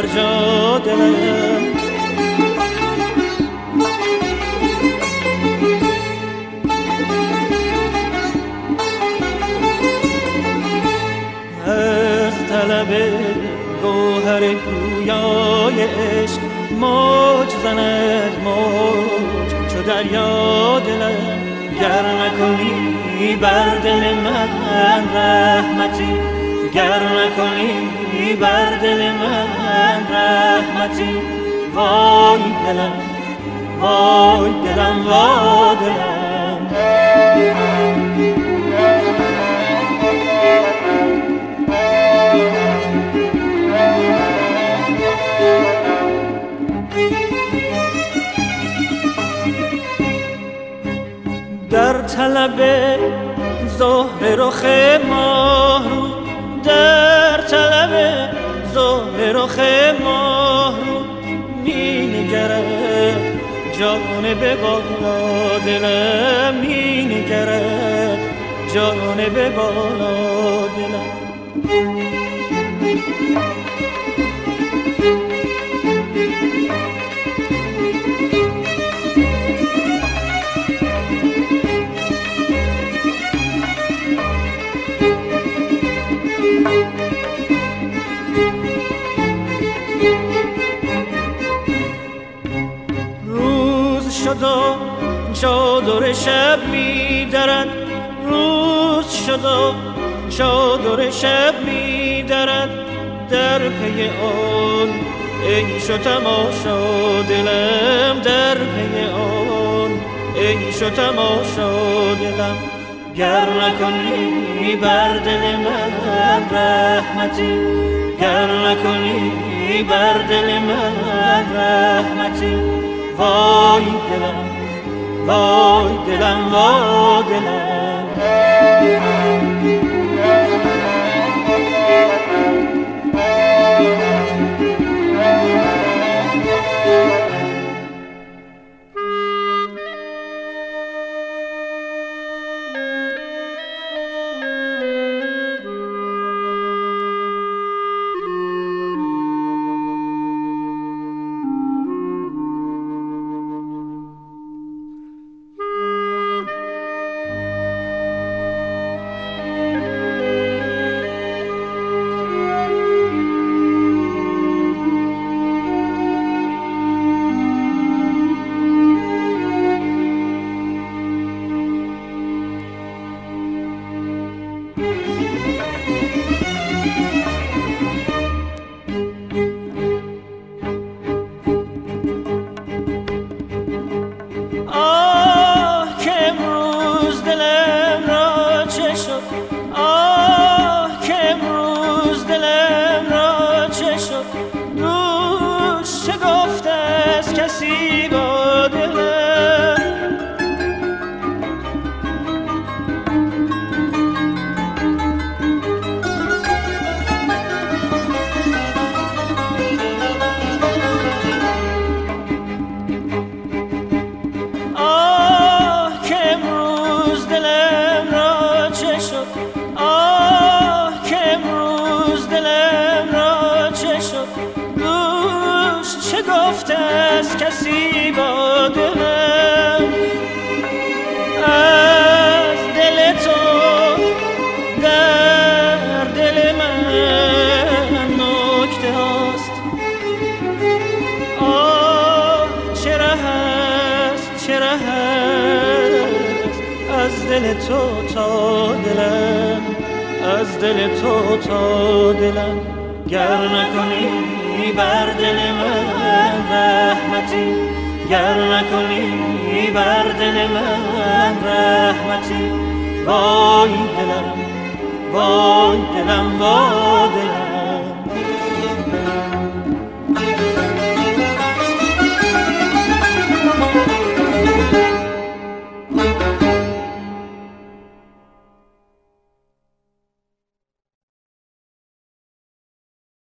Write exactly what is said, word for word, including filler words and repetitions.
جا دلم. از طلب گوهر گویای عشق موج زند موج چو دریا دلم. گر نکنی بر دل من رحمتی، گر نکنی بر دل من رحمتی، وای دلم وای دلم وای دلم. در طلب زهر رخ ماه رو، در طلب زهر رخ ماه رو می نگرد جانب بالا دلم، می نگرد جانب بالا دلم. شد و چادر شب می درد، روز شد و چادر شب می درد، در پی آن عیش و تماشا دلم، در پی آن عیش و تماشا دلم. گر نکنی بر دل من رحمتی، گر نکنی بر دل من رحمتی، وای دلم وای دلم وای دلم. کسی با دلم از دل تو در دل من نکته هاست. آه چه ره است چه ره است از دل تو تا دلم، از دل تو تا دلم. گر نکنی بر دل من رحمتی، گر نکنی بر دل من رحمتی، وای دلم وای دلم وای دلم.